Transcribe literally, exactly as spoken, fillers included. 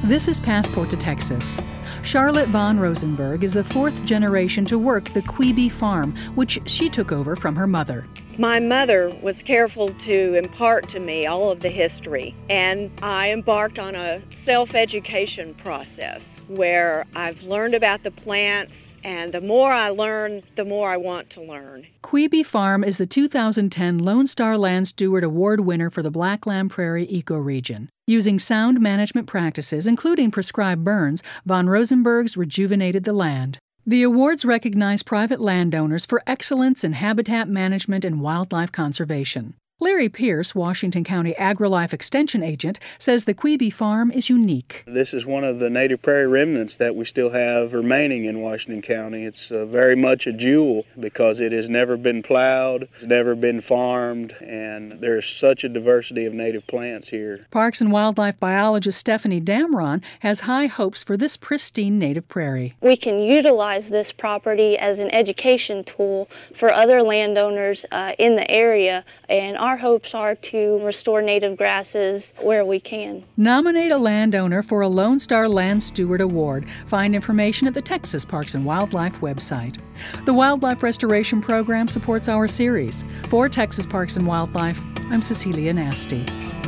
This is Passport to Texas. Charlotte von Rosenberg is the fourth generation to work the Quebe Farm, which she took over from her mother. My mother was careful to impart to me all of the history, and I embarked on a self-education process where I've learned about the plants, and the more I learn, the more I want to learn. Quebe Farm is the two thousand ten Lone Star Land Steward Award winner for the Blackland Prairie ecoregion. Using sound management practices, including prescribed burns, von Rosenberg's rejuvenated the land. The awards recognize private landowners for excellence in habitat management and wildlife conservation. Larry Pierce, Washington County AgriLife Extension Agent, says the Quebe Farm is unique. This is one of the native prairie remnants that we still have remaining in Washington County. It's uh, very much a jewel because it has never been plowed, it's never been farmed, and there's such a diversity of native plants here. Parks and wildlife biologist Stephanie Damron has high hopes for this pristine native prairie. We can utilize this property as an education tool for other landowners uh, in the area, and our hopes are to restore native grasses where we can. Nominate a landowner for a Lone Star Land Steward Award. Find information at the Texas Parks and Wildlife website. The Wildlife Restoration Program supports our series. For Texas Parks and Wildlife, I'm Cecilia Nasty.